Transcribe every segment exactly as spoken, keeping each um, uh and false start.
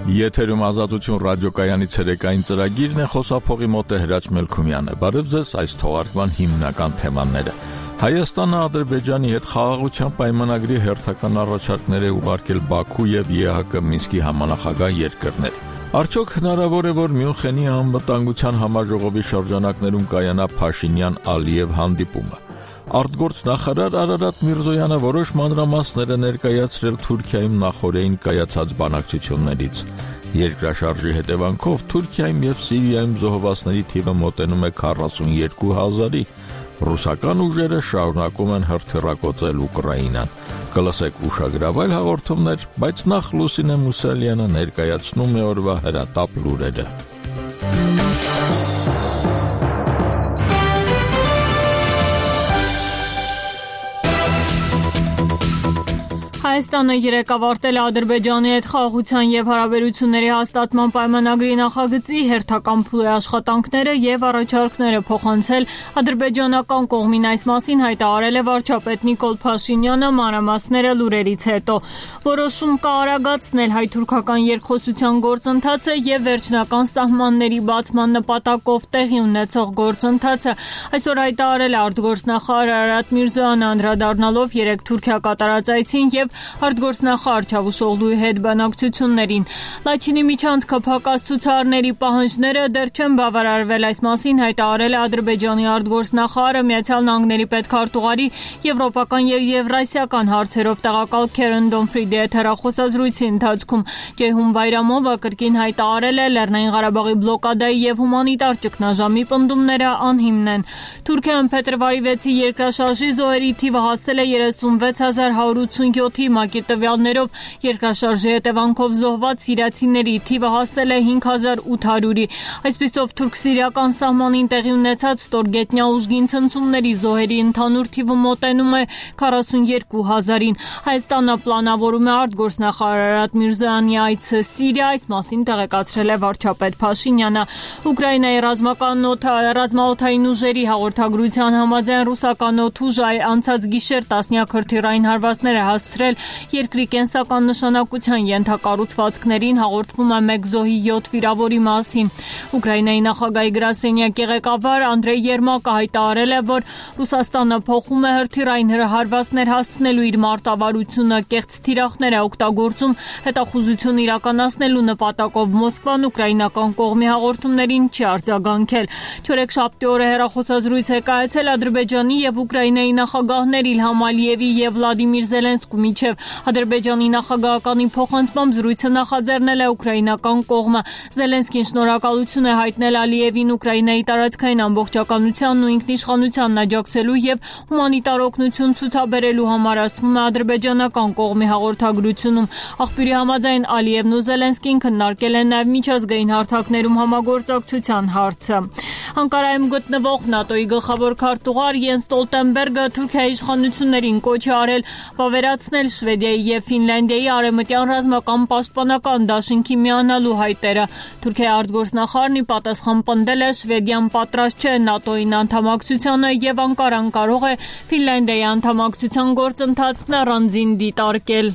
Եթերում ազատություն ռադիոկայանի ցերեկային ծրագիրն է, խոսափողի մոտ է Հրաչ Մելքումյանը։ Բարև ձեզ, այս թողարկման հիմնական թեմաները։ Հայաստանը Ադրբեջանի հետ խաղաղության պայմանագրի հերթական առաջարկներ է ուղարկել Բաքու եւ ԵՀԿ Մինսկի համանախագահ երկրներ։ Արդյոք հնարավոր է, որ Մյունխենի անվտանգության համաժողովի շրջանակներում կայանա Փաշինյան-Ալիև հանդիպումը։ Արտգործնախարար Արարատ Միրզոյանը որոշ մանրամասներ է ներկայացրել Թուրքիայում նախօրեին կայացած բանակցություններից։ Երկրաշարժի հետևանքով Թուրքիայում եւ Սիրիայում զոհվածների թիվը մոտենում է քառասունյոթ հազարի։ Ռուսական ուժերը շարունակում են հրթիռակոծել Ուկրաինան։ Կլսեք ուշագրավայր հաղորդումներ, բայց նախ Լուսինե Մուսալյանը ներկայացնում է օրվա հրատապ լուրերը։ Հայաստանը երեկ ավարտել է Ադրբեջանի հետ խաղաղության եւ հարաբերությունների հաստատման պայմանագրի նախագծի հերթական փուլի աշխատանքները եւ առաջարկները փոխանցել ադրբեջանական կողմին, այս մասին հայտարարել է վարչապետ Նիկոլ Փաշինյանը մանրամասները լուրերից հետո։ Որոշում կա արագացնել հայ-թուրքական երկխոսության գործընթացը եւ վերջնական սահմանների բացման նպատակով տեղի ունեցող գործընթացը, այսօր հայտարարել է արտգործնախարար Արարատ Միրզոյանը, անդրադառնալով երեկ Թուրքիա կատարած այցին եւ արտգործնախարար Չավուշօղլուի հետ բանակցություններին։ Լաչինի միջանցքը փակած ցուցարարների պահանջները դեռ չեն բավարարվել, այս մասին հայտարարել է Ադրբեջանի արտգործնախարարը Միացյալ Նահանգների պետքարտուղարի եվրոպական եւ եվրասիական հարցերով տեղակալ Քերեն Դոնֆրիդի հետ հեռախոսազրույցի ընթացքում։ Ջեյհուն Բայրամովը կրկին հայտարարել է Լեռնային Ղարաբաղի բլոկադայի եւ հումանիտար ճգնաժամի պնդումները անհիմն են։ Թուրքիայում փետրվարի վեցի երկրաշարժի զոհերի թիվը հասել է երեսունվեց հազար հարյուր ութսունյոթի, ՄԱԿ-ի տվյալներով երկրաշարժի հետևանքով զոհված սիրիացիների թիվը հասել է հինգ հազար ութ հարյուրի։ Այսպիսով թուրք-սիրիական սահմանին տեղի ունեցած ստորգետնյա ուժգին ցնցումների զոհերի ընդհանուր թիվը մոտենում է քառասունյոթ հազարին։ Հայաստանը պլանավորում է արտգործնախարար Արարատ Միրզոյանի այցը Սիրիա, այս մասին տեղեկացրել է վարչապետ Փաշինյանը։ Ուկրաինայի ռազմական ռազմաօդային ուժերի հաղորդագրության համաձայն ռուսական օդուժը անցած գիշեր տասնյակ հրթիռային հարվածներ է հասցրել երկրի կենսական նշանակության ենթակառուցվածքներին, հաղորդվում է մեկ զոհի յոթ վիրավորի մասին։ Ուկրաինայի նախագահի գրասենյակի ղեկավար Անդրեյ Երմակը հայտարարել է, որ Ռուսաստանը փոխում է հրթիռային հարվածներ հասցնելու իր մարտավարությունը, կեղծ թիրախներ է օգտագործում հետախուզություն իրականացնելու նպատակով։ Մոսկվան ուկրաինական կողմի հաղորդումներին չի արձագանքել։ Չորեքշաբթի օրը հեռախոսազրույց է կայացել Ադրբեջանի եւ Ուկրաինայի նախագահներ Իլհամ Ալիևի եւ Վլադիմիր Զելենսկու միջև։ Ադրբեջանի նախագահականի փոխանցմամբ զրույցը նախաձեռնել է ուկրաինական կողմը։ Զելենսկին շնորհակալություն է հայտնել Ալիևին Ուկրաինայի տարածքային ամբողջականությանն ու ինքնիշխանությանն աջակցելու եւ հումանիտար օգնություն ցուցաբերելու համար, ասվում է ադրբեջանական կողմի հաղորդագրությունում։ Աղբյուրի համաձայն Ալիևն ու Զելենսկին քննարկել են նաեւ միջազգային հարթակներում համագործակցության հարցը։ Անկարայում գտնվող ՆԱՏՕ-ի գլխավոր քարտուղար Յենս Ստոլտենբերգը Թուրքիայի իշխանություններին կոչ է արել վավերացնել Շվեդիայի եւ Ֆինլանդիայի արևմտյան ռազմական պաշտպանական դաշինքի միանալու հայտերը։ Թուրքիայի արտգործնախարարն ի պատասխան պնդել է, Շվեդիան պատրաստ չէ ՆԱՏՕ-ին անդամակցությանը եւ Անկարան կարող է Ֆինլանդիայի անդամակցության գործընթացն առանձին դիտարկել։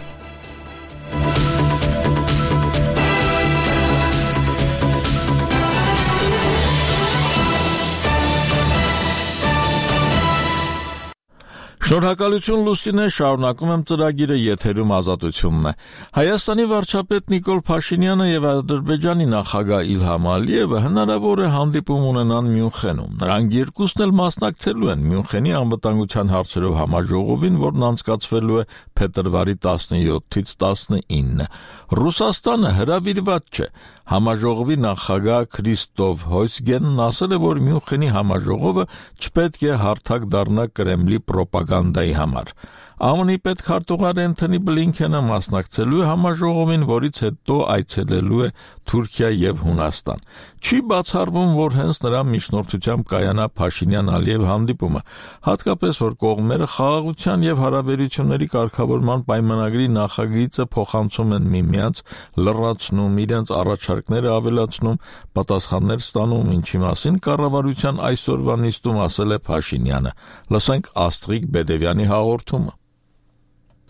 Շնորհակալություն Լուսինե, շարունակում եմ ծրագիրը, եթերում ազատությունն է։ Հայաստանի վարչապետ Նիկոլ Փաշինյանը եւ Ադրբեջանի նախագահ Իլհամ Ալիևը հնարավոր է հանդիպում ունենան Մյունխենում։ Նրանք երկուսն էլ մասնակցելու են Մյունխենի անվտանգության հարցերով համաժողովին, որն անցկացվելու է փետրվարի տասնյոթից տասնինը։ Ռուսաստանը հրավիրված չէ։ Համաժողովի նախագահ Քրիստոֆ Հոսգենն ասել է, որ Մյունխենի համաժողովը չպետք է հարթակ դառնա Կրեմլի պրոպագանդայի համար։ ԱՄՆ-ի պետքարտուղար Էնթոնի Բլինքենը մասնակցելու է համաժողովին, որից հետո այցելելու է Թուրքիա եւ Հունաստան։ Չի բացառվում, որ հենց նրա միջնորդությամբ կայանա Փաշինյան-Ալիև հանդիպումը, հատկապես որ կողմերը խաղաղության եւ հարաբերությունների կարգավորման պայմանագրի նախագիծը փոխանցում են միմյանց, լրացնում, իրենց առաջարկները ավելացնում, պատասխաններ ստանում, ինչի մասին կառավարության այսօրվա նիստում ասել է Փաշինյանը։ Լսենք Աստրիկ Բեդևյանի հաղորդումը։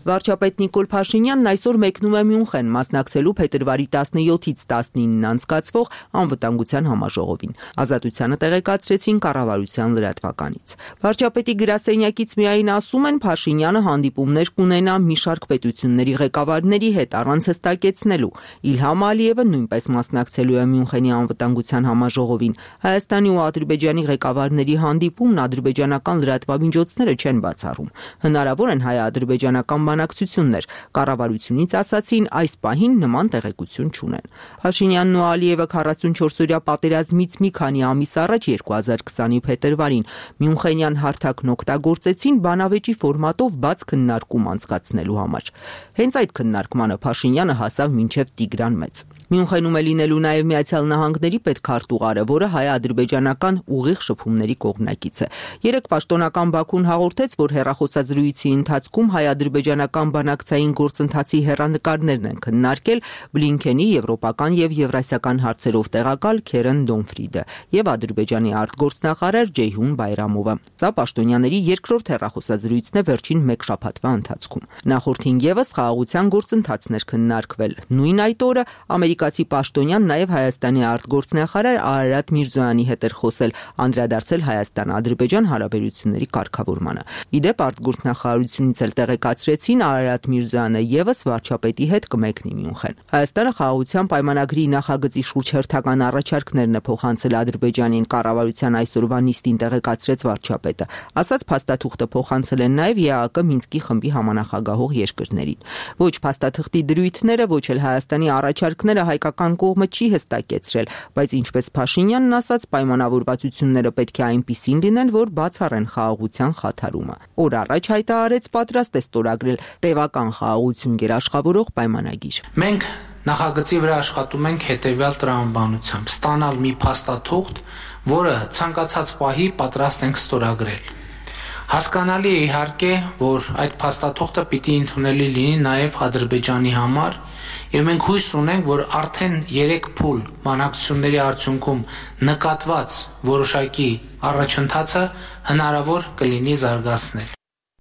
Վարչապետ Նիկոլ Փաշինյանն այսօր մեկնում է Մյունխեն մասնակցելու փետրվարի տասնյոթից տասնինն անցկացվող անվտանգության համաժողովին։ Ազատությանը տեղեկացրեցին կառավարության լրատվականից։ Վարչապետի գրասենյակից միայն ասում են Փաշինյանը հանդիպումներ կունենա մի շարք պետությունների ղեկավարների հետ առանց հստակեցնելու։ Իլհամ Ալիևը նույնպես մասնակցելու է Մյունխենի անվտանգության համաժողովին։ Հայաստանի ու Ադրբեջանի ղեկավարների հանդիպումն ադրբեջանական լրատվամիջոցները չեն բացառում։ Հնարավոր են հայ-ադրբեջանական բանակցություններ, կառավարությունից ասացին այս պահին նման տեղեկություն չունեն։ Փաշինյանն ու Ալիևը քառասունչորսօրյա պատերազմից մի քանի ամիս առաջ երկու հազար քսանի փետրվարին Մյունխենյան հարթակն օգտագործեցին բանավեճի ֆորմատով բաց քննարկում անցկացնելու համար։ Հենց այդ քննարկմանը Փաշինյանը հասավ մինչև Տիգրան Մեծ։ Մյունխենում է լինելու նաև Միացյալ Նահանգների պետքարտուղարը, որը հայ-ադրբեջանական ուղիղ շփումների կողմնակից է։ Երեկ պաշտոնական Բաքուն հաղորդեց, որ հեռախոսազրույցի ընթացքում հայ-ադրբեջանական բանակցային գործընթացի հեռանկարներն են քննարկել Բլինքենի եվրոպական եւ եվրասիական հարցերով տեղակալ Քերեն Դոնֆրիդը եւ Ադրբեջանի արտգործնախարար Ջեյհուն Բայրամովը։ Սա պաշտոնյաների երկրորդ հեռախոսազրույցն է վերջին մեկ շաբաթվա ընթացքում։ Նախորդին եւս խաղաղության գործընթացներ քննարկվել։ Նույն այդ օրը ամերիկացի պաշտոնյան նաև Հայաստանի արտգործնախարար Արարատ Միրզոյանի հետ էր խոսել, անդրադարձել Հայաստան-Ադրբեջան հարաբերությունների կարգավորմանը։ Իդեպ արտգործնախարարությունից էլ տեղեկացրեցին Արարատ Միրզոյանը եւս վարչապետի հետ կմեկնի Մյունխեն։ Հայաստանը խաղաղության պայմանագրի նախագծի շուրջ հերթական առաջարկներն է փոխանցել Ադրբեջանին, կառավարության այսօրվա նիստին տեղեկացրեց վարչապետը։ Ասաց փաստաթուղթը փոխանցել են նաև ԵԱԿ Մինսկի խմբի համանախագահող երկրներին։ Ոչ փաստաթղթի դրույթները, ոչ էլ Հայաստանի առաջարկները հայկական կողմը չի հստակեցրել, բայց ինչպես Փաշինյանն ասաց, պայմանավորվածությունները պետք է այնպիսին լինեն, որ բացառեն խաղաղության խաթարումը։ Օր առաջ հայտարարեց պատրաստ է ստորագրել տևական խաղաղություն գերաշխավորող պայմանագիր։ Մենք նախագծի վրա աշխատում ենք հետևյալ տրամաբանությամբ՝ ստանալ մի փաստաթուղթ, որը ցանկացած պահի պատրաստ ենք ստորագրել։ Հասկանալի է իհարկե, որ այդ փաստաթուղթը պիտի ընդունելի լինի նաև Ադրբեջանի համար, եւ մենք հույս ունենք, որ արդեն երեք փուլ բանակցությունների արդյունքում նկատված որոշակի առաջընթացը հնարավոր կլինի զարգացնել։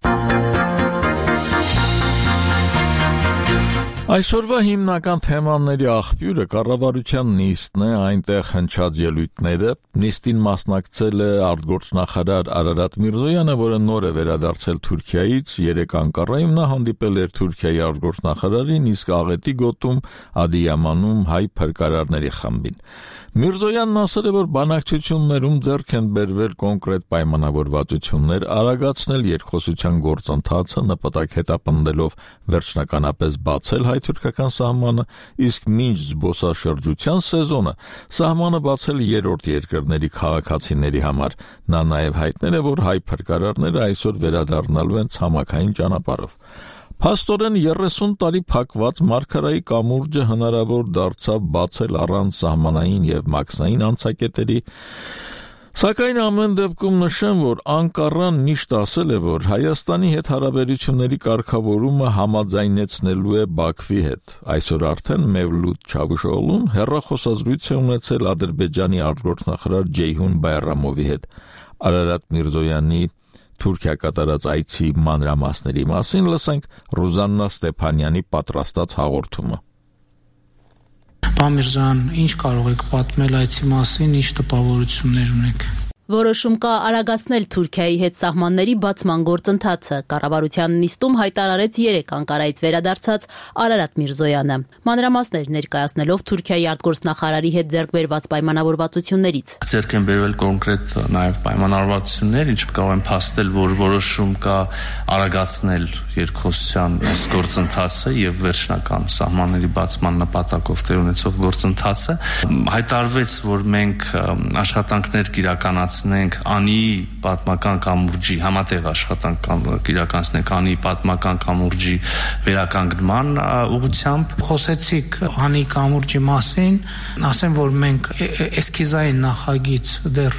Այսօրվա հիմնական թեմաների աղբյուրը կառավարության նիստն է, այնտեղ հնչած ելույթները։ Նիստին մասնակցել է արտգործնախարար Արարատ Միրզոյանը, որը նոր է վերադարձել Թուրքիայից։ Երեկ Անկարայում նա հանդիպել էր Թուրքիայի արտգործնախարարին, իսկ աղետի գոտում Ադիյամանում հայ փրկարարների խմբին։ Միրզոյանն ասել է, որ բանակցություններում ձեռք են բերվել կոնկրետ պայմանավորվածություններ, արագացնել երկխոսության գործընթացը, նպատակ հետապնդելով վերջնականապես բացել հայ-թուրքական սահմանը, իսկ մինչ զբոսաշրջության սեզոնը սահմանը բացել երրորդ երկրների քաղաքացիների համար։ Նա նաև հայտնել է, որ հայ փրկարարները այսօր վերադառնալու են ցամաքային ճանապարհով։ Փաստորեն երեսուն տարի փակված Մարգարայի կամուրջը հնարավոր դարձավ բացել առանց սահմանային եւ մաքսային անցակետերի, սակայն ամեն դեպքում նշեմ, որ Անկարան միշտ ասել է, որ Հայաստանի հետ հարաբերությունների կարգավորումը համաձայնեցնելու է Բաքվի հետ։ Այսօր արդեն Մևլութ Չավուշօղլուն հեռախոսազրույց է ունեցել Ադրբեջանի արտգործնախարար Ջեյհուն Բայրամովի հետ։ Արարատ Միրզոյանի Թուրքիա կատարած այցի մանրամասների մասին լսենք Ռուզաննա Ստեփանյանի պատրաստած հաղորդումը։ Պարոն Միրզոյան, ինչ կարող եք պատմել այցի մասին, ինչ տպավորություններ ունեք։ Որոշում կա արագացնել Թուրքիայի հետ սահմանների բացման գործընթացը, կառավարության նիստում հայտարարեց երեկ Անկարայից վերադարձած Արարատ Միրզոյանը։ Մանրամասներ ներկայացնելով Թուրքիայի արտգործնախարարի հետ ձեռք բերված պայմանավորվածություններից։ Ձեռք են բերվել կոնկրետ նաև պայմանավորվածություններ, ինչ կարող են փաստել, որ որոշում կա արագացնել երկխոսության այս գործընթացը եւ վերջնական սահմանների բացման նպատակով տեղ ունեցող գործընթացը։ Հայտարարվեց, որ մենք աշխատանքներ կիրականացնենք անի պատմական կամուրջի համատեղ աշխատանք կիրականացնենք անի պատմական կամուրջի վերականգնման ուղղությամբ։ Խոսեցիք անի կամուրջի մասին, ասեմ, որ մենք էսքիզային նախագիծ դեռ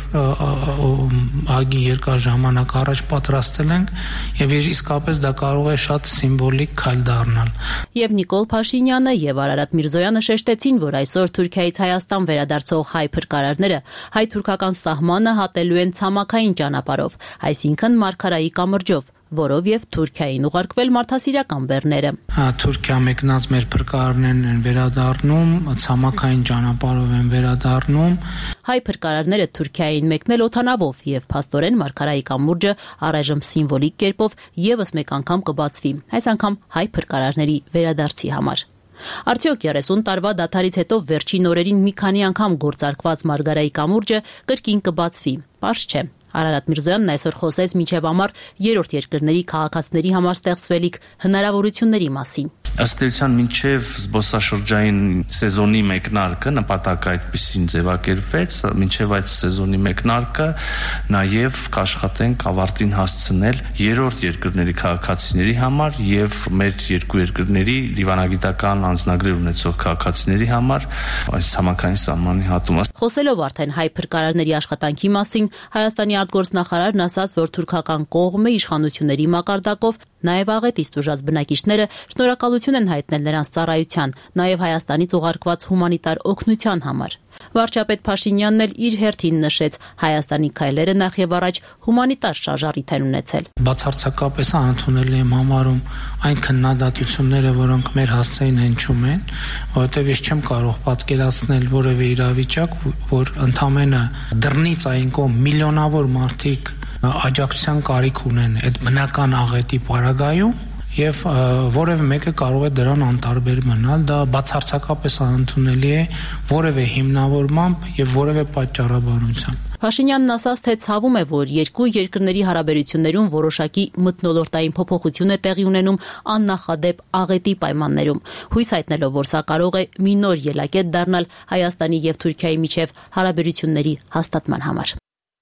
ագի երկար ժամանակ առաջ պատրաստել ենք եւ իսկապես դա կարող է շատ սիմվոլիկ քայլ դառնալ։ Եվ Նիկոլ Փաշինյանը եւ Արարատ Միրզոյանը շեշտեցին, որ այսօր Թուրքիայից Հայաստան վերադարձող հայ փրկարարները հայ-թուրքական սահմանը հատելու են ցամաքային ճանապարհով, այսինքն Մարգարայի կամրջով, որով եւ Թուրքիային ուղարկվել մարդասիրական բեռները։ Թուրքիա մեկնած մեր փրկարարներն են վերադառնում, ցամաքային ճանապարհով են վերադառնում։ Հայ փրկարարները Թուրքիային մեկնել օթանավով եւ փաստորեն Մարգարայի կամուրջը առայժմ սիմվոլիկ կերպով եւս մեկ անգամ կբացվի, այս անգամ հայ փրկարարների վերադարձի համար։ Արդյոք երեսուն տարվա դադարից հետո վերջին օրերին մի քանի անգամ գործարկված Մարգարայի կամուրջը կրկին կբացվի, պարզ չէ։ Արարատ Միրզոյանն այսօր խոսեց մինչև ամառ երրորդ երկրների քաղաքացիների համար ստեղծվելիք հնարավորությունների մասին։ Ըստ էության մինչև զբոսաշրջային սեզոնի մեկնարկը նպատակը այդպեսին ձևակերպվեց, մինչև այդ սեզոնի մեկնարկը նաև կաշխատենք ավարտին հասցնել երրորդ երկրների քաղաքացիների համար եւ մեր երկու երկրների դիվանագիտական անձնագրեր ունեցող քաղաքացիների համար այս ցամաքային սահմանի հատումը։ Խոսելով արդեն հայ փրկարարների աշխատանքի մասին, Հայաստանի արտգործնախարարն ասաց, որ թուրքական կողմը իշխանությունների մակարդակով նաև աղետից տուժած բնակիչները շնորհակալություն են հայտնել նրանց ծառայության, նաև Հայաստանից ուղարկված հումանիտար օգնության համար։ Վարչապետ Փաշինյանն էլ իր հերթին նշեց Հայաստանի քայլերը նախ եւ առաջ հումանիտար շարժառիթ են ունեցել։ Բացարձակապես անընդունելի եմ համարում այն քննադատությունները, որոնք մեր հասցեին հնչում են, որովհետեւ ես չեմ կարող պատկերացնել որևէ իրավիճակ, որ ընդամենը դռնից այն կողմ միլիոնավոր մարդիկ աջակցության կարիք ունեն այդ բնական աղետի պարագայում եւ որևէ մեկը կարող է դրան անտարբեր մնալ, դա բացարձակապես անընդունելի է որևէ հիմնավորմամբ եւ որևէ պատճառաբանությամբ։ Փաշինյանն ասաց, թե ցավում է, որ երկու երկրների հարաբերություններում որոշակի մթնոլորտային փոփոխություն է տեղի ունենում աննախադեպ աղետի պայմաններում, հույս հայտնելով, որ սա կարող է մի նոր ելակետ դառնալ Հայաստանի եւ Թուրքիայի միջև հարաբերությունների հաստատման համար։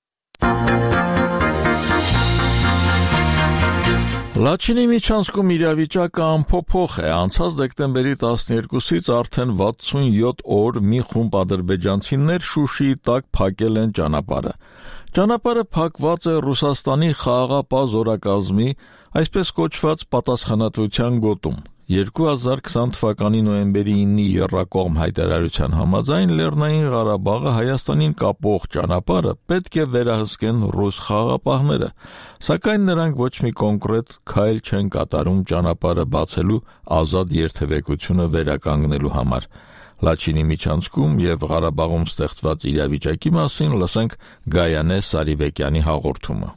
Լաչինի միջանցքում իրավիճակը անփոփոխ է, անցած դեկտեմբերի տասներկուսից արդեն վաթսունյոթ օր մի խումբ ադրբեջանցիներ Շուշիի տակ փակել են ճանապարհը։ Ճանապարհը փակված է Ռուսաստանի խաղաղապահ զորակազմի, այսպես կոչված պատասխանատվության գոտում։ երկու հազար քսան թվականի նոյեմբերի իննի եռակողմ հայտարարության համաձայն Լեռնային Ղարաբաղը Հայաստանին կապող ճանապարհը պետք է վերահսկեն ռուս խաղաղապահները, սակայն նրանք ոչ մի կոնկրետ քայլ չեն կատարում ճանապարհը բացելու ազատ երթևեկությունը վերականգնելու համար։ Լաչինի միջանցքում եւ Ղարաբաղում ստեղծված իրավիճակի մասին լսենք Գայանե Սարիբեկյանի հաղորդումը։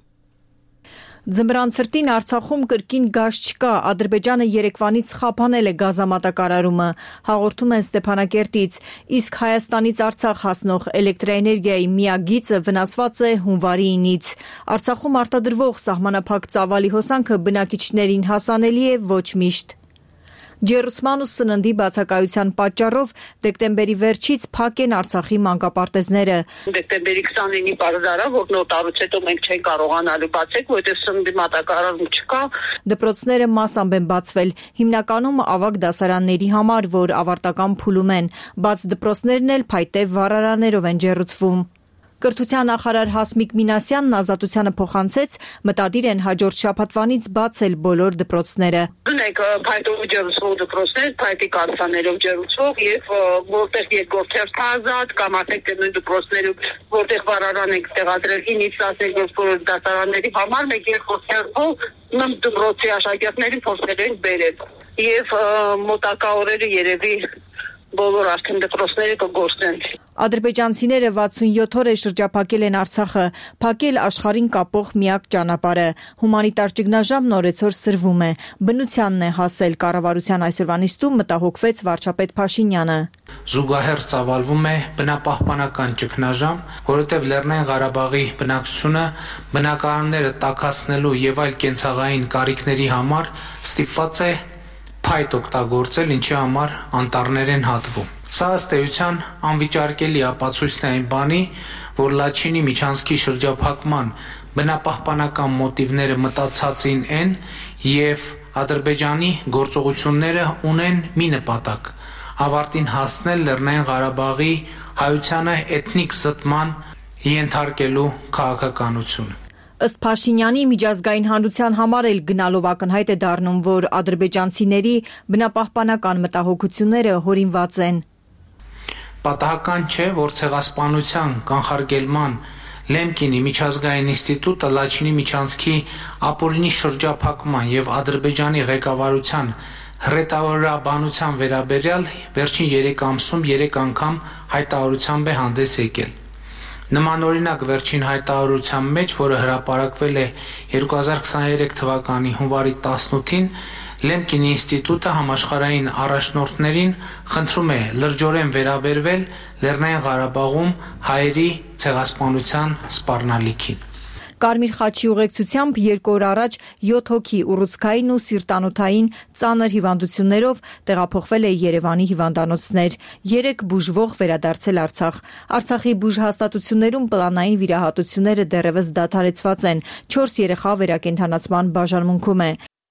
Ձմռան ցրտին Արցախում կրկին գազ չկա, Ադրբեջանը երեկվանից խափանել է գազամատակարարումը, հաղորդում են Ստեփանակերտից, իսկ Հայաստանից Արցախ հասնող էլեկտրաէներգիայի միակ գիծը վնասված է հունվարի ինից։ Արցախում արտադրվող սահմանափակ ծավալի հոսանքը բնակիչներին հասանելի է ոչ միշտ։ Ջեռուցման ու սննդի բացակայության պատճառով դեկտեմբերի վերջից փակ են Արցախի մանկապարտեզները։ Դեկտեմբերի քսանինի պարզարա, որ նոտարուց հետո մենք չենք կարողանալու բացել, որտեղ սննդի մատակարարում չկա։ Դպրոցները մասամբ են բացվել, հիմնականում ավագ դասարանների համար, որ ավարտական փուլում են, բաց դպրոցներն էլ փայտե վառարաներով են ջեռուցվում։ Կրթության նախարար Հասմիկ Մինասյանն Ազատությանը փոխանցեց, մտադիր են հաջորդ շաբաթվանից բացել բոլոր դպրոցները։ Ունենք փայտով ջեռուցվող դպրոցներ, փայտի կաթսաներով ջեռուցվող եւ որտեղ երկրորդ հերթ ազատ կամ ասենք թե նույն դպրոցներում, որտեղ վառարան ենք տեղադրել ինից տասներորդ դասարանների համար, մեկ երկրորդ հերթով նույն դպրոցի աշակերտներին փոխել են բերել։ Եվ մոտակա օրերը երևի բոլոր արդեն դպրոցները կգործեն։ Ադրբեջանցիները վաթսունյոթ օր է շրջափակել են Արցախը, փակել աշխարհին կապող միակ ճանապարհը։ Հումանիտար ճգնաժամն օրեցօր սրվում է։ Բնությանն է հասել կառավարության այսօրվա նիստում մտահոգվեց վարչապետ Փաշինյանը։ Զուգահեռ ծավալվում է բնապահպանական ճգնաժամ, որովհետև Լեռնային Ղարաբաղի բնակչությունը բնակարանները տաքացնելու եւ այլ կենցաղային կարիքների համար ստիպված է փայտ օգտագործել, ինչի համար անտառներ են հատվում։ Սա ըստ էության անվիճարկելի ապացույցն է այն բանի, որ Լաչինի միջանցքի շրջափակման բնապահպանական մոտիվները մտածածին են եւ Ադրբեջանի գործողությունները ունեն մի նպատակ՝ ավարտին հասնել Լեռնային Ղարաբաղի հայությանը էթնիկ զտման ենթարկելու քաղաքականությունը։ Ըստ Փաշինյանի միջազգային հանրության համար էլ գնալով ակնհայտ է դառնում, որ ադրբեջանցիների բնապահպանական մտահոգությունները հորինված են։ Պատահական չէ, որ ցեղասպանության կանխարգելման Լեմկինի միջազգային ինստիտուտը Լաչինի միջանցքի ապօրինի շրջափակման եւ Ադրբեջանի ղեկավարության հռետորաբանության վերաբերյալ վերջին երեք ամսում երեք անգամ հայտարարությամբ է հանդես եկել։ Նմանօրինակ վերջին հայտարարության մեջ, որը հրապարակվել է երկու հազար քսաներեք թվականի հունվարի տասնութին, Լեմկինի ինստիտուտը համաշխարհային առաջնորդներին խնդրում է լրջորեն վերաբերվել Լեռնային Ղարաբաղում հայերի ցեղասպանության սպառնալիքին։ Կարմիր խաչի ուղեկցությամբ երկու օր առաջ յոթ հոգի ուռուցքային ու սիրտանոթային ծանր հիվանդություններով տեղափոխվել է Երևանի հիվանդանոցներ։ Երեք բուժվող վերադարձել Արցախ։ Արցախի բուժհաստատություններում պլանային վիրահատությունները դեռևս դադարեցված են։ Չորս երեխա վերակենդանացման բաժանմունքում է։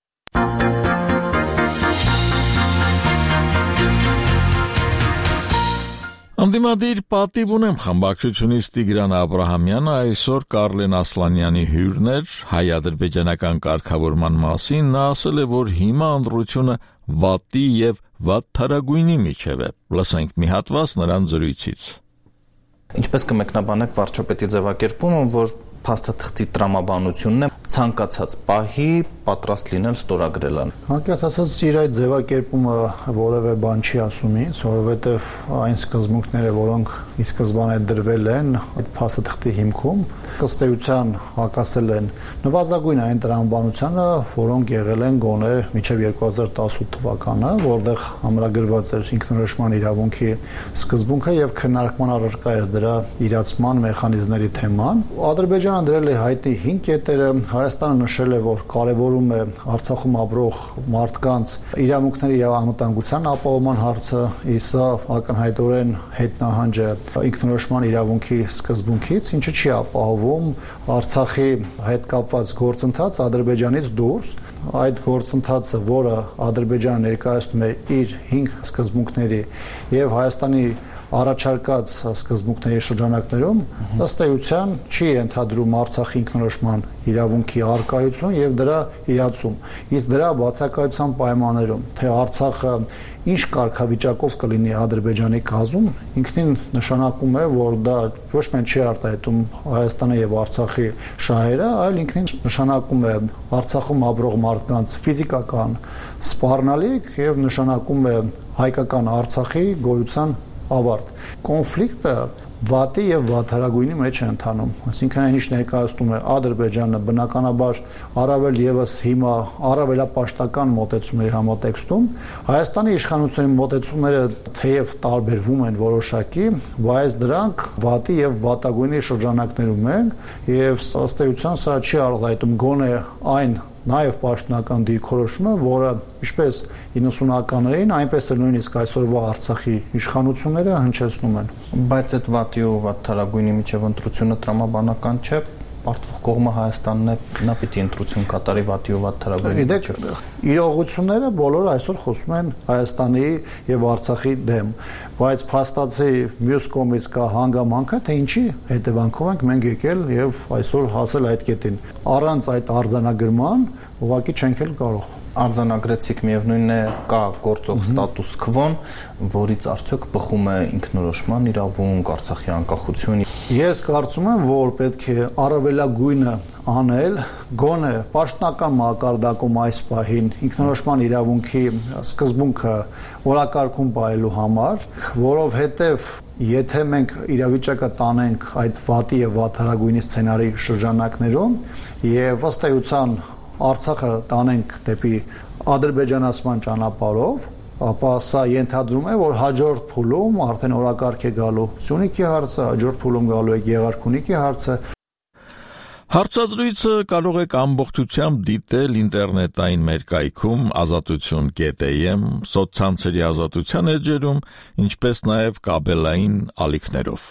Անդիմադիր պատիվ ունեմ խմբակցությունից Տիգրան Աբրահամյանը այսօր Կարլեն Ասլանյանի հյուրն էր հայ-ադրբեջանական կարգավորման մասին։ Նա ասել է, որ հիմա ընտրությունը վատի եւ վատթարագույնի միջև է։ Լսենք մի հատված նրան զրույցից։ Ինչպես կմեկնաբանեք վարչապետի ձևակերպումը, որ փաստաթղթի տրամաբանությունն է ցանկացած պահի պատրաստ լինել ստորագրել ան։ Հանկարծ ասած իր այդ ձևակերպումը որևէ բան չի ասում ինձ, որովհետև այն սկզբունքները, որոնք ի սկզբանե դրվել են այդ փաստաթղթի հիմքում, ըստ էության հակասել են նվազագույն այն տրամաբանությանը, որոնք եղել են գոնե մինչև երկու հազար տասնութ թվականը, որտեղ ամրագրված էր ինքնորոշման իրավունքի սկզբունքը եւ քննարկման առարկա էր դրա իրացման մեխանիզմների թեման։ Ադրբեջանը դրել է հայտնի հինգ կետերը, Հայաստանը նշել է, որ կարևորում է Արցախում ապրող մարդկանց իրավունքների եւ անվտանգության ապահովման հարցը, իսա ակնհայտորեն հետնահանջ է ինքնորոշման իրավունքի սկզբունքից, ինչը չի ապահովում Արցախի հետ կապված գործընթաց Ադրբեջանից դուրս։ Այդ գործընթացը, որը Ադրբեջանը ներկայացնում է իր հինգ սկզբունքների եւ Հայաստանի առաջարկած սկզբունքների շրջանակներում, ըստ էության չի ընդհանրում Արցախի ինքնորոշման իրավունքի առկայություն եւ դրա իրացում։ Իսկ դրա բացակայության պայմաններում, թե Արցախը ինչ կարգավիճակով կլինի Ադրբեջանի կազմում, ինքնին նշանակում է, որ դա ոչ միայն չի արտահայտում Հայաստանի եւ Արցախի շահերը, այլ ինքնին նշանակում է Արցախում ապրող մարդկանց ֆիզիկական սպառնալիք եւ նշանակում է հայկական Արցախի գոյության ավարտ։ Կոնֆլիկտը վատի եւ վատթարագույնի մեջ է ընթանում։ Այսինքն այն ինչ ներկայացնում է Ադրբեջանը բնականաբար առավել եւս հիմա առավելապաշտական մոտեցումների համատեքստում, Հայաստանի իշխանությունների մոտեցումները թեև տարբերվում են որոշակի, բայց դրանք վատի եւ վատագույնի շրջանակներում են եւ ըստ էության սա չի արտահայտում գոնե այն նաև պաշտոնական դիրքորոշումը, որը ինչպես իննսունականներին, այնպես էլ նույնիսկ այսօրվա Արցախի իշխանությունները հնչեցնում են։ Բայց այդ վատի ու վատթարագույնի միջև ընտրությունը տրամաբանական չէ, պարտվող կողմը Հայաստանն է, նա պիտի ընտրություն կատարի վատի ու վատթարագույնի միջև։ Իրողությունները բոլորը այսօր խոսում են Հայաստանի եւ Արցախի դեմ, բայց փաստացի մյուս կողմից կա հանգամանքը, թե ինչի հետևանքով ենք մենք եկել եւ այսօր հասել այդ կետին։ Առանց այդ արձանագրման ուղղակի չենք էլ կարող։ Արձանագրեցիք, միևնույնն է, կա գործող ստատուս քվոն, որից արդյոք բխում է ինքնորոշման իրավունք, Արցախի անկախություն։ Ես կարծում եմ, որ պետք է առավելագույնը անել գոնե պաշտոնական մակարդակում այս պահին ինքնորոշման իրավունքի սկզբունքը օրակարգում պահելու համար, որովհետև եթե մենք իրավիճակը տանենք այդ վատի եւ վատթարագույնի սցենարի շրջանակներում եւ ըստ էության Արցախը տանենք դեպի ադրբեջանացման ճանապարհով, ապա սա ենթադրում է, որ հաջորդ փուլում արդեն օրակարգ է գալու Սյունիքի հարցը, հաջորդ փուլում գալու է Գեղարքունիքի հարցը։ Հարցազրույցը կարող եք ամբողջությամբ դիտել ինտերնետային մեր կայքում ազատություն կետ էմ, սոցցանցերի ազատության էջերում, ինչպես նաև կաբելային ալիքներով։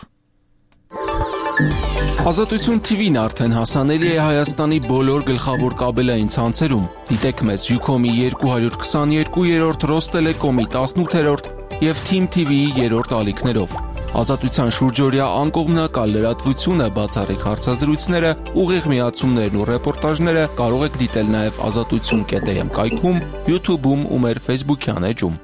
Ազատություն թի վին արդեն հասանելի է Հայաստանի բոլոր գլխավոր կաբելային ցանցերում։ Դիտեք մեզ Յուքոմի երկու հարյուր քսաներկու, Ռոստելեկոմի տասնութերորդ եւ Թիմ թի վիի երրորդ ալիքներով։ Ազատության շուրջօրյա անկողմնակալ լրատվությունը, բացառիկ հարցազրույցները, ուղիղ միացումներն ու ռեպորտաժները կարող եք դիտել նաև ազատություն կետ էմ կայքում, YouTube-ում ու մեր Facebook-յան էջում։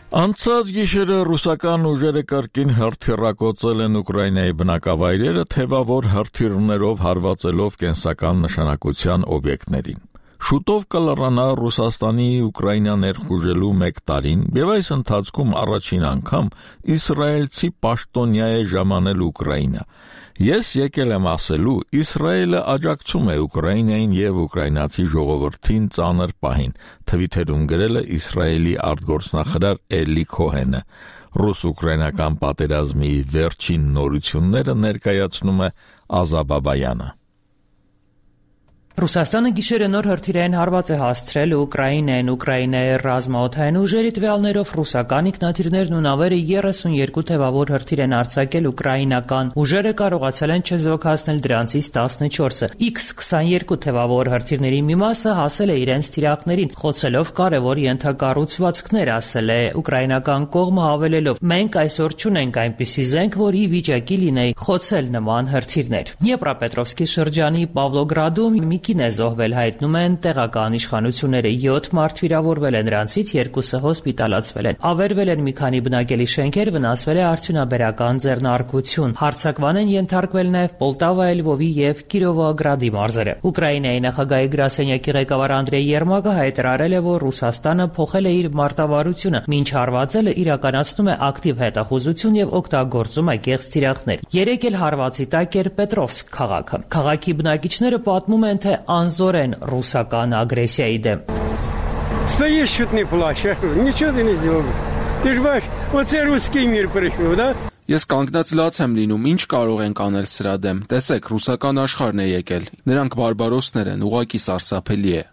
Անցած գիշերը ռուսական ուժերը կրկին հրթիռակոծել են Ուկրաինայի բնակավայրերը թևավոր հրթիռներով հարվածելով կենսական նշանակության օբյեկտներին։ Շուտով կլրանա Ռուսաստանի Ուկրաինա ներխուժելու մեկ տարին, եւ այս ընթացքում առաջին անգամ իսրայելցի պաշտոնյա է ժամանել Ուկրաինա։ Ես եկել եմ ասելու, Իսրայելը աջակցում է Ուկրաինային եւ ուկրաինացի ժողովրդին ծանր պահին, թվիթերում գրել է Իսրայելի արտգործնախարար Էլի Քոհենը։ Ռուս-ուկրաինական պատերազմի վերջին նորությունները ներկայացնում է Ազաբաբայանը։ Ռուսաստանը գիշերը նոր հրթիռային հարված է հասցրել Ուկրաինային, Ուկրաինայի ռազմաօդային ուժերի տվյալներով ռուսական ինքնաթիռներն ու նավերը երեսունյոթ թևավոր հրթիռ են արձակել ուկրաինական ուժերը կարողացել են չեզոքացնել դրանցից տասնչորսը։ Իքս քսանյոթ թևավոր հրթիռների մի մասը հասել է իրենց թիրախներին, խոցելով կարևոր ենթակառուցվածքներ, ասել է ուկրաինական կողմը, հավելելով. «Մենք այսօր չունենք այնպիսի զենք, որ ի վիճակի լինեի խոցել նման հրթիռներ»։ Դնեպրոպետրովսկի շրջանի Պավլոգրադում մի կին է զոհվել, հայտնում են տեղական իշխանությունները։ յոթ մարդ վիրավորվել են, նրանցից երկուսը հոսպիտալացվել են։ Ավերվել են մի քանի բնակելի շենքեր, վնասվել է արդյունաբերական ձեռնարկություն։ Հարձակման են ենթարկվել նաև Պոլտավայի, Լվովի եւ Կիրովոգրադի մարզերը։ Ուկրաինայի նախագահի գրասենյակի ղեկավար Անդրեյ Երմակը հայտարարել է, որ Ռուսաստանը փոխել է իր մարտավարությունը, մինչ հարվածելը իրականացնում է ակտիվ հետախուզություն եւ օգտագործում է կեղծ թիրախներ։ Երեկ էլ հարվածի տակ էր Պետրովսկ քաղաքը։ Քաղաքի բնակիչները պատմում են, թե անզոր են ռուսական ագրեսիայի դեմ։ Стоишь, чуть не плачешь. Ничего ты не сделал. Ты ж бачиш, оце русский мир пришел, да? Ես կանգնած լաց եմ լինում, ինչ կարող ենք անել սրա դեմ։ Տեսեք, ռուսական աշխարհն է եկել։ Նրանք բարբարոսներ են, ուղղակի սարսափելի է։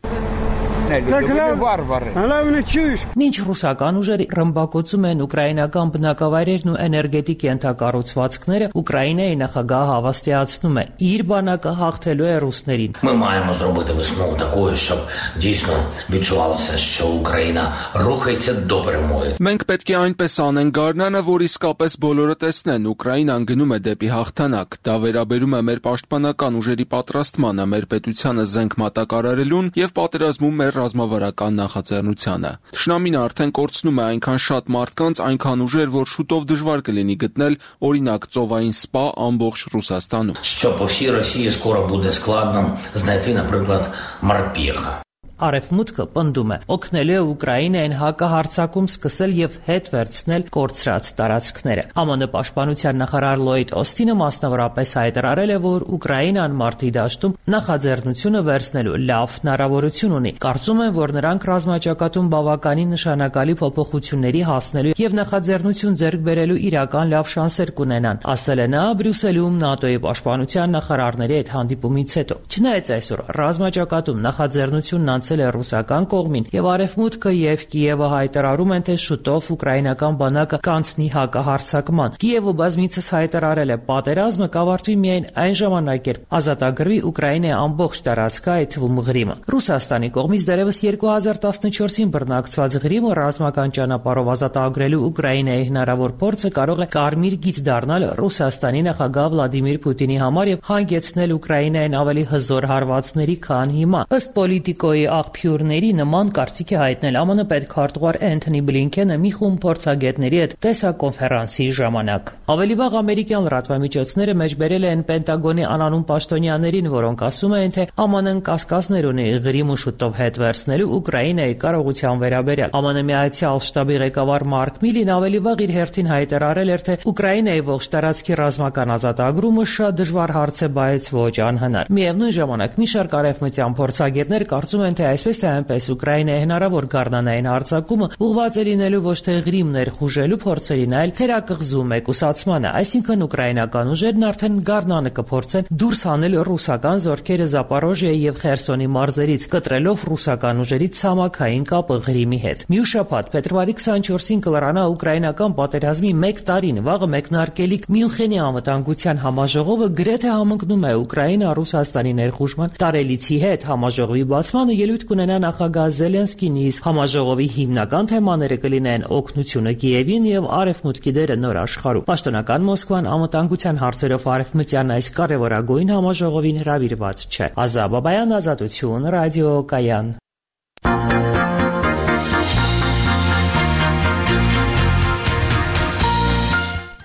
Մինչ ռուսական ուժերը ռմբակոծում են ուկրաինական բնակավայրերն ու էներգետիկ ենթակառուցվածքները, Ուկրաինայի նախագահը հավաստիացնում է, իր բանակը հաղթելու է ռուսներին։ Ми маємо зробити весну такою, щоб дійсно відчувалося, що Україна рухається до перемоги. Մենք պետք է այնպես անենք գարնանը, որ իսկապես բոլորը տեսնեն, Ուկրաինան գնում է դեպի հաղթանակ։ Դա վերաբերում է մեր պաշտպանական ուժերի պատրաստմանը, մեր պետությանը զենք մատակարարելուն եւ պատերազմում մեր ռազմավարական նախաձեռնությանը։ Թշնամին արդեն կորցնում է այնքան շատ մարդկանց, այնքան ուժեր, որ շուտով դժվար կլինի գտնել, օրինակ, ծովային սպա ամբողջ Ռուսաստանում։ Що по всій Росії скоро буде складно знайти, наприклад, морпеха. Արևմուտքը պնդում է, օգնել է Ուկրաինային հակահարձակում սկսել եւ հետ վերցնել կորցրած տարածքները։ ԱՄՆ պաշտպանության նախարար Լոյդ Օստինը մասնավորապես հայտարարել է, որ Ուկրաինան մարտի դաշտում նախաձեռնությունը վերցնելու լավ հնարավորություն ունի։ Կարծում են, որ նրանք ռազմաճակատում բավականին նշանակալի փոփոխությունների հասնելու եւ նախաձեռնություն ձեռք բերելու իրական լավ շանսեր կունենան, ասել է նա Բրյուսելում ՆԱՏՕ-ի պաշտպանության նախարարների հետ հանդիպումից հետո։ Չնայած այսօր ռազմաճակատում նախաձեռնությունն անցել է ռուսական կողմին եւ Արևմուտքը եւ Կիևը հայտարարում են, թե շուտով ուկրաինական բանակը կանցնի հակահարձակման։ Կիևը բազմիցս հայտարարել է, պատերազմը կավարտվի միայն այն ժամանակ, երբ ազատագրվի Ուկրաինայի ամբողջ տարածքը, այդ թվում Ղրիմը։ Ռուսաստանի կողմից դեռևս երկու հազար տասնչորսին բռնակցված Ղրիմը ռազմական ճանապարհով ազատագրելու Ուկրաինայի հնարավոր փորձը կարող է կարմիր գիծ դառնալ Ռուսաստանի նախագահ Վլադիմիր Պուտինի համար եւ հանգեցնել Ուկրաինային ավելի հզոր հարվածների, քան հիմա։ Ըստ Պոլիտիկոյի աղբյուրների նման կարծիք է հայտնել ԱՄՆ պետքարտուղար Էնթոնի Բլինքենը մի խումբ փորձագետների հետ տեսակոնֆերանսի ժամանակ։ Ավելի վաղ ամերիկյան լրատվամիջոցները մեջբերել են Պենտագոնի անանուն պաշտոնյաներին, որոնք ասում են, թե ԱՄՆ-ն կասկածներ ունի Ղրիմը շուտով հետ վերցնելու Ուկրաինայի կարողության վերաբերյալ։ ԱՄՆ Միացյալ Շտաբի ղեկավար Մարկ Միլին ավելի վաղ իր հերթին հայտարարել էր, թե Ուկրաինայի ողջ տարածքի ռազմական ազատագրումը շատ դժվար հարց է, բայց ոչ անհնար։ Միևնույն ժամանակ մի շարք արևմտյան փորձագետներ կարծում են, թե այսպես թե այնպես Ուկրաինայի հնարավոր գառնանային հարձակումը ուղղված է լինելու ոչ թե Ղրիմ ներխուժելու փորձերին, այլ թերակղզու մեկուսացմանը, այսինքն ուկրաինական ուժերն արդեն գառնանը կփորձեն դուրս հանել ռուսական զորքերը Զապորոժիայի եւ Խերսոնի մարզերից, կտրելով ռուսական ուժերի ցամաքային կապը Ղրիմի հետ։ Մյուս շաբաթ փետրվարի քսանչորսին կլրանա ուկրաինական պատերազմի մեկ տարին, վաղը մեկնարկելիք Մյունխենի անվտանգության համաժողովը գրեթե համընկնում է Ուկրաինա-Ռուսաստանի ներխուժման տարելիցի հետ։ Համաժողովի բացմանը ելույթ կունենա նախագահ Զելենսկին, իսկ համաժողովի հիմնական թեմաները կլինեն օգնությունը Կիևին եւ Արևմուտքի դերը նոր աշխարհում։ Պաշտոնական Մոսկվան անվտանգության հարցերով արևմտյան այս կարևորագույն համաժողովին հրավիրված չէ։ Ազաբաբայան, Ազատություն, ռադիո Կայան։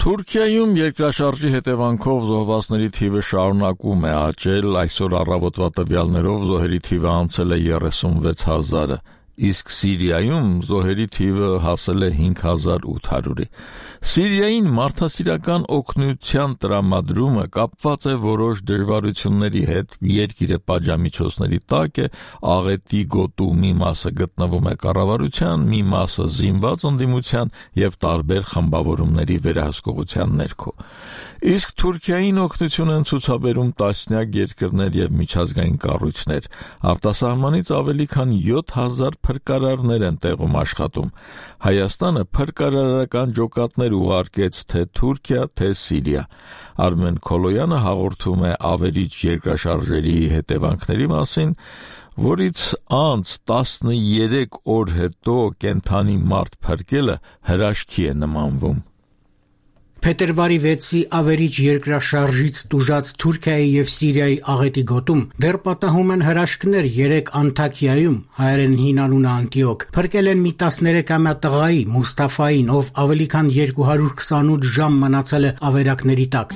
Թուրքիայում երկրաշարժի հետևանքով զոհվածների թիվը շարունակում է աճել, այսօր առավոտվա տվյալներով զոհերի թիվը անցել է երեսունվեց հազարը, իսկ Սիրիայում զոհերի թիվը հասել է հինգ հազար ութ հարյուրի։ Սիրիային մարդասիրական օգնության տրամադրումը կապված է որոշ դժվարությունների հետ, երկիրը պատժամիջոցների տակ է, աղետի գոտու մի մասը գտնվում է կառավարության, մի մասը զինված ընդդիմության և տարբեր խմբավորումների վերահսկողության ներքո։ Իսկ Թուրքիային օգնություն են ցուցաբերում տասնյակ երկրներ և միջազգային կառույցներ, արտասահմանից ավելի քան յոթ հազար փրկարարներ են տեղում աշխատում։ Հայաստանը փրկարարական ջոկատներ ուղարկեց թե Թուրքիա, թե Սիրիա։ Արմեն Քոլոյանը հաղորդում է ավերիչ երկրաշարժերի հետևանքների մասին, որից անց տասներեք օր հետո կենդանի մարդ փրկելը հրաշքի է նմանվում։ Փետրվարի վեցի ավերիչ երկրաշարժից տուժած Թուրքիայի և Սիրիայի աղետի գոտում դեռ պատահում են հրաշքներ երեք Անտաքիայում, հայերեն հին անունը Անտիոք, փրկել են մի տասներեքամյա տղայի Մուստաֆային, ով ավելի քան երկու հարյուր քսանութ ժամ մնացել է ավերակների տակ։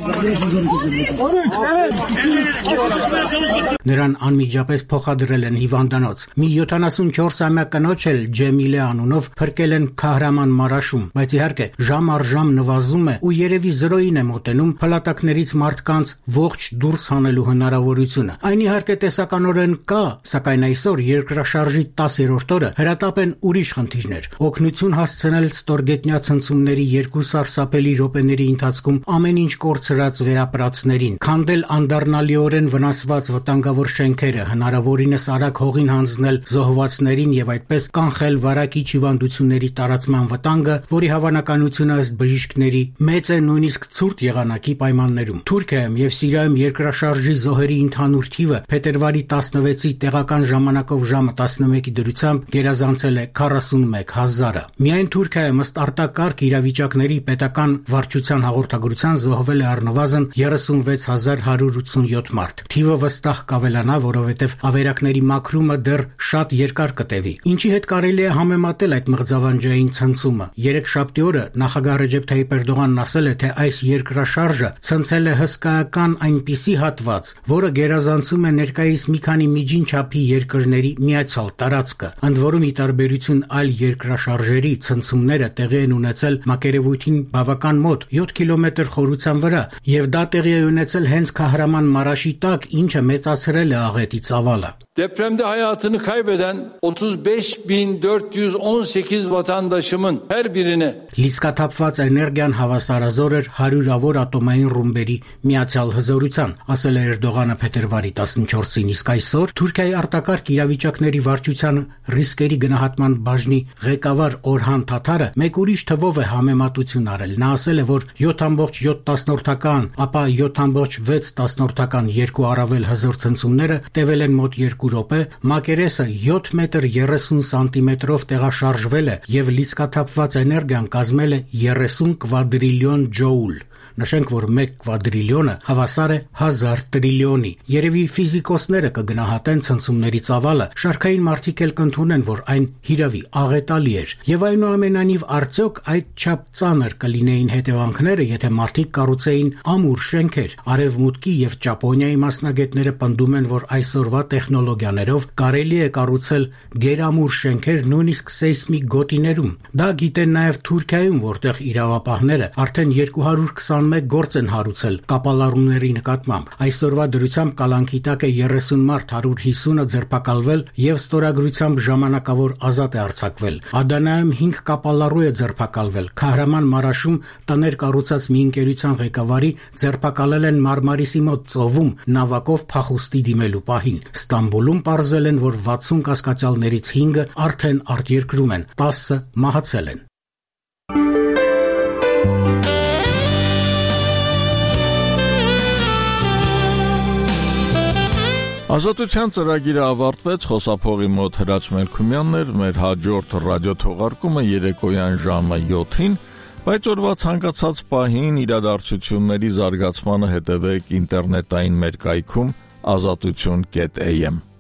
Նրան անմիջապես փոխադրել են հիվանդանոց։ Մի յոթանասունչորսամյա կնոջ էլ Ջեմիլե անունով փրկել են Քահրաման Մարաշում, բայց իհարկե ժամ առ ժամ նվազում է ու երևի զրոյին է մոտենում փլատակներից մարդկանց ողջ դուրս հանելու հնարավորությունը։ Այն իհարկե տեսականորեն կա, սակայն այսօր երկրաշարժի տասերորդ օրը հրատապ են ուրիշ խնդիրներ։ Օգնություն հասցնել ստորգետնյա ցնցումների երկու սարսափելի րոպեների ընթացքում ամեն ինչ կորցրած վերապրածներին, քանդել անդառնալիորեն վնասված վտանգավոր շենքերը, հնարավորինս արագ հողին հանձնել զոհվածներին եւ այդպես կանխել վարակիչ հիվանդությունների տարածման վտանգը, որի հավանականությունը ըստ բժիշկների մեծ է նույնիսկ ցուրտ եղանակի պայմաններում։ Թուրքիայում եւ Սիրիայում երկրաշարժի զոհերի ընդհանուր թիվը փետրվարի տասնվեցի տեղական ժամանակով ժամը տասնմեկի դրությամբ գերազանցել է քառասունմեկ հազարը։ Միայն Թուրքիայում ըստ արտակարգ իրավիճակների պետական վարչության հաղորդագրության զոհվել է առնվազն երեսունվեց հազար հարյուր ութսունյոթ մարդ։ Թիվը վստահ կավելանա, որովհետև ավերակների մաքրումը դեռ շատ երկար կտևի։ Ինչի հետ կարելի է համեմատել այդ մղձավանջային ցնցումը։ Երեքշաբթի օրը նախագահ Ռեջեփ Թայիպ Էրդողանն ասել է, թե այս երկրաշարժը ցնցել է հսկայական այնպիսի հատված, որը գերազանցում է ներկայիս մի քանի միջին չափի երկրների միացյալ տարածքը։ Ընդ որում, ի տարբերություն այլ երկրաշարժերի, ցնցումները տեղի են ունեցել մակերևույթին բավական մոտ յոթ կիլոմետր խորության վրա, եւ դա տեղի է ունեցել հենց Քահրաման Մարաշի տակ, ինչը մեծացրել է աղետի ծավալը։ Depremde hayatını kaybeden otuz beş bin dört yüz on sekiz vatandaşımın her birine Լիցքաթափված էներգիան հավասարազոր էր հարյուրավոր ատոմային ռումբերի միացյալ հզորության, ասել է Էրդողանը փետրվարի տասնչորսին, իսկ այսօր Թուրքիայի արտակարգ իրավիճակների վարչության ռիսկերի գնահատման բաժնի ղեկավար Օրհան Թաթարը մեկ ուրիշ թվով է համեմատություն արել։ Նա ասել է, որ յոթ կόμμα յոթ տասնորդական, ապա յոթ կόμμα վեց տասնորդական երկու առավել հզոր ցնցումները տևել են մոտ երկու րոպե, մակերեսը յոթ մետր երեսուն սանտիմետրով տեղաշարժվել է եւ լիցքաթափված էներգիան կազմել է երեսուն կվադրիլիոն ջոուլ։ Նշենք, որ մեկ կվադրիլիոնը հավասար է հազար տրիլիոնի։ Երևի ֆիզիկոսները կգնահատեն ցնցումների ծավալը, շարքային մարդիկ էլ կընդունեն, որ այն հիրավի աղետալի էր։ Եվ այնուամենայնիվ արդյոք այդ չափ ծանր կլինեին հետևանքները, եթե մարդիկ կառուցեին ամուր շենքեր։ Արևմուտքի եւ Ճապոնիայի մասնագետները պնդում են, որ այսօրվա տեխնոլոգիաներով կարելի է կառուցել գերամուր շենքեր նույնիսկ սեյսմիկ գոտիներում։ Դա գիտեն նաեւ Թուրքիայում, որտեղ իրավապահները արդեն երկու հարյուր քսանմեկ գործ են հարուցել կապալառուների նկատմամբ։ Այսօրվա դրությամբ կալանքի տակ է երեսուն մարդ, հարյուր հիսունը ձերբակալվել եւ ստորագրությամբ ժամանակավոր ազատ է արձակվել։ Ադանայում հինգ կապալառու է ձերբակալվել։ Քահրաման Մարաշում տներ կառուցած մի ընկերության ղեկավարի ձերբակալել են Մարմարիսի մոտ ծովում նավակով փախուստի դիմելու պահին։ Ստամբուլում պարզել են, որ վաթսուն կասկածյալներից հինգը արդեն արտերկրում են, տասը մահացել են։ Ազատության ծրագիրը ավարտվեց, խոսափողի մոտ Հրաչ Մելքումյանն էր, մեր հաջորդ ռադիոթողարկումը երեկոյան ժամը յոթին, բայց օրվա ցանկացած պահին իրադարձությունների զարգացմանը հետևեք ինտերնետային մեր կայքում ազատություն կետ էյ էմ